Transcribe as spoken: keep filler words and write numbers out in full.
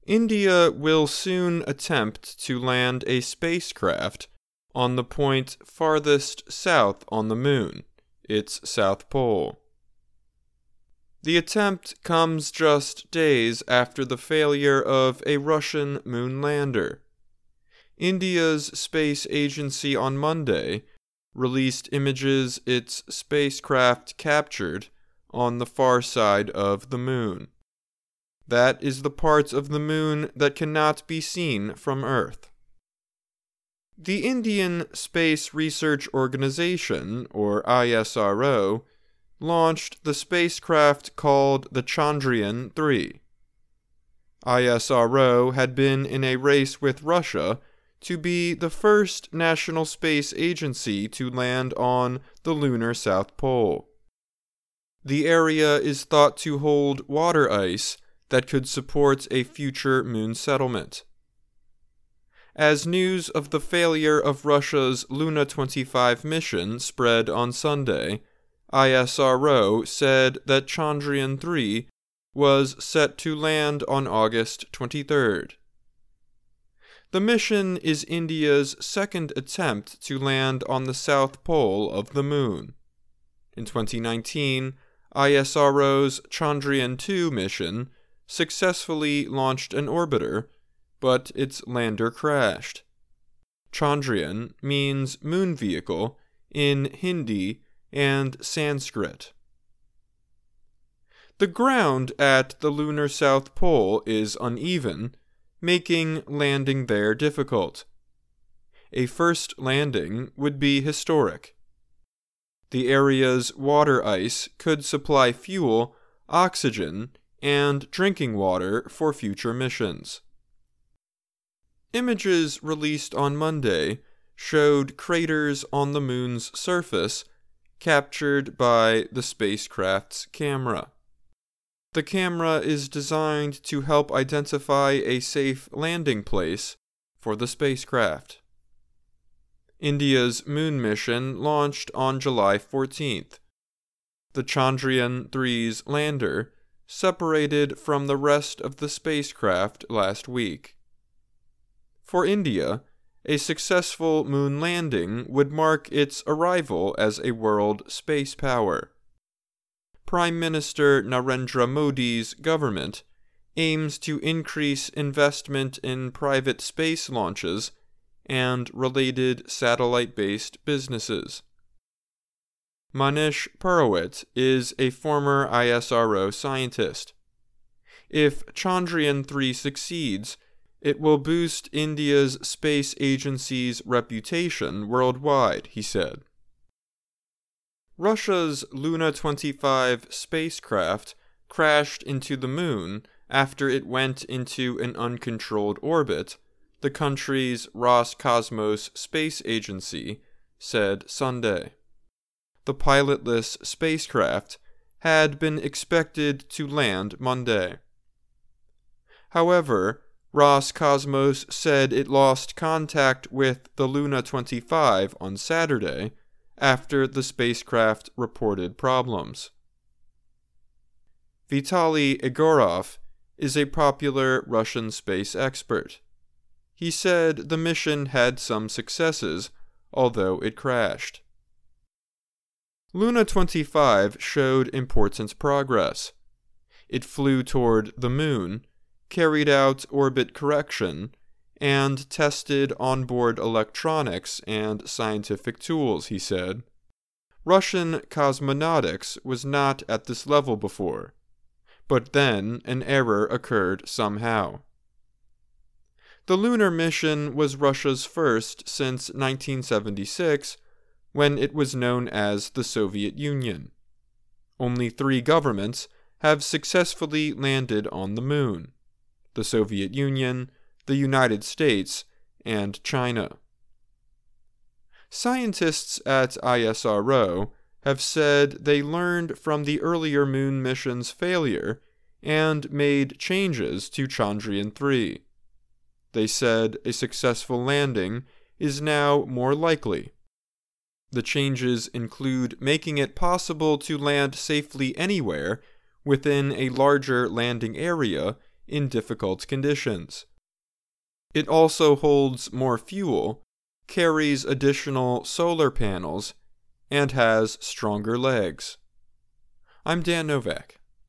India will soon attempt to land a spacecraft on the point farthest south on the Moon, its south pole. The attempt comes just days after the failure of a Russian moon lander. India's space agency on Monday released images its spacecraft captured on the far side of the Moon. That is the part of the Moon that cannot be seen from Earth. The Indian Space Research Organization, or I S R O, launched the spacecraft called the Chandrayaan three. I S R O had been in a race with Russia to be the first national space agency to land on the lunar South Pole. The area is thought to hold water ice that could support a future moon settlement. As news of the failure of Russia's Luna twenty-five mission spread on Sunday, I S R O said that Chandrayaan three was set to land on August twenty-third. The mission is India's second attempt to land on the south pole of the Moon. In twenty nineteen, I S R O's Chandrayaan two mission successfully launched an orbiter, but its lander crashed. Chandrayaan means moon vehicle in Hindi and Sanskrit. The ground at the lunar South Pole is uneven, making landing there difficult. A first landing would be historic. The area's water ice could supply fuel, oxygen, and drinking water for future missions. Images released on Monday showed craters on the Moon's surface captured by the spacecraft's camera. The camera is designed to help identify a safe landing place for the spacecraft. India's moon mission launched on July fourteenth. The Chandrayaan three's lander separated from the rest of the spacecraft last week. For India, a successful moon landing would mark its arrival as a world space power. Prime Minister Narendra Modi's government aims to increase investment in private space launches and related satellite-based businesses. Manish Purohit is a former I S R O scientist. If Chandrayaan three succeeds, it will boost India's space agency's reputation worldwide, he said. Russia's Luna twenty-five spacecraft crashed into the Moon after it went into an uncontrolled orbit, the country's Roscosmos space agency said Sunday. The pilotless spacecraft had been expected to land Monday. However, Roscosmos said it lost contact with the Luna twenty-five on Saturday after the spacecraft reported problems. Vitaly Egorov is a popular Russian space expert. He said the mission had some successes, although it crashed. Luna twenty-five showed important progress. It flew toward the Moon, carried out orbit correction, and tested onboard electronics and scientific tools, he said. Russian cosmonautics was not at this level before, but then an error occurred somehow. The lunar mission was Russia's first since nineteen seventy-six, when it was known as the Soviet Union. Only three governments have successfully landed on the Moon: the Soviet Union, the United States, and China. Scientists at I S R O have said they learned from the earlier moon mission's failure and made changes to Chandrayaan three. They said a successful landing is now more likely. The changes include making it possible to land safely anywhere within a larger landing area in difficult conditions. It also holds more fuel, carries additional solar panels, and has stronger legs. I'm Dan Novak.